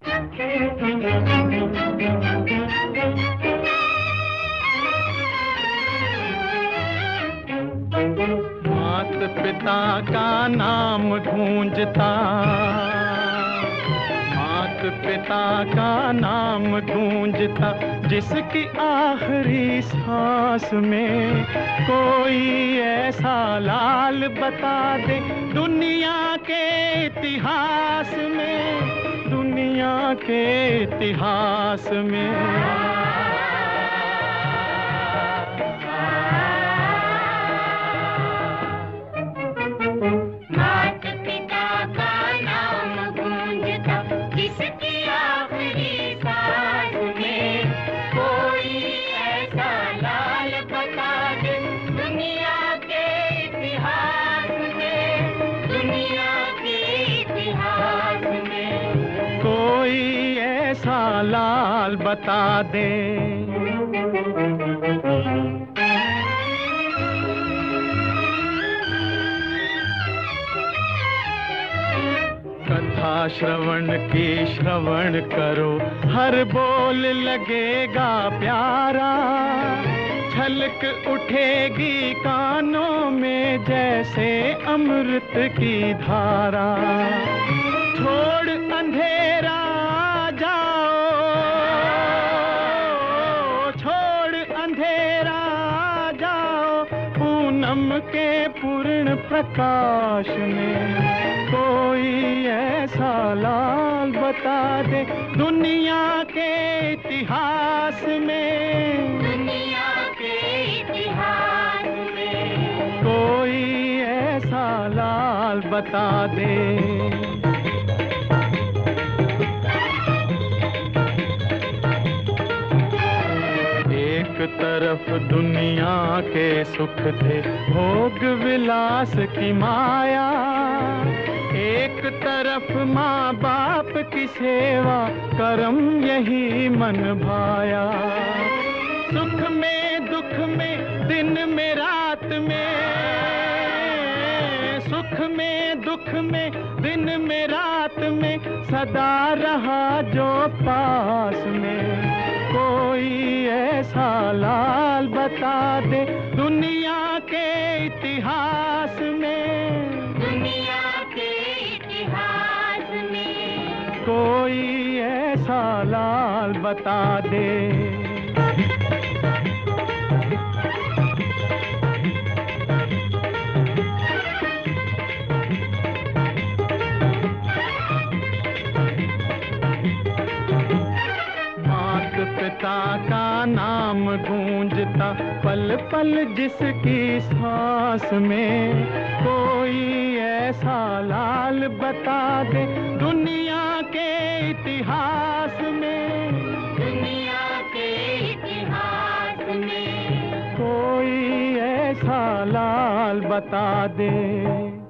मात पिता का नाम गूंजता, मात पिता का नाम गूंजता, जिसकी आखिरी सांस में कोई ऐसा लाल बता दे दुनिया के इतिहास में, दुनिया के इतिहास में। मात पिता का नाम गूंजता, जिसकी आखिरी सांस में कोई ऐसा लाल बता दे दुनिया के इतिहास में, दुनिया के इतिहास में कोई ऐसा लाल बता दे। कथा श्रवण की श्रवण करो, हर बोल लगेगा प्यारा, छलक उठेगी कानों में जैसे अमृत की धारा। छोड़ अंधेरा जाओ, छोड़ अंधेरा जाओ, पूनम के पूर्ण प्रकाश में कोई ऐसा लाल बता दे दुनिया के इतिहास में, दुनिया के इतिहास में कोई ऐसा लाल बता दे। एक तरफ दुनिया के सुख थे, भोग विलास की माया, एक तरफ माँ बाप की सेवा, कर्म यही मन भाया। सुख में दुख में दिन में रात में, सुख में दुख में दिन में रात में सदा रहा जो पास में, कोई ऐसा लाल बता दे दुनिया के इतिहास में, दुनिया के इतिहास में कोई ऐसा लाल बता दे। पिता का नाम गूंजता, पल पल जिसकी सांस में कोई ऐसा लाल बता दे दुनिया के इतिहास में, दुनिया के इतिहास में कोई ऐसा लाल बता दे।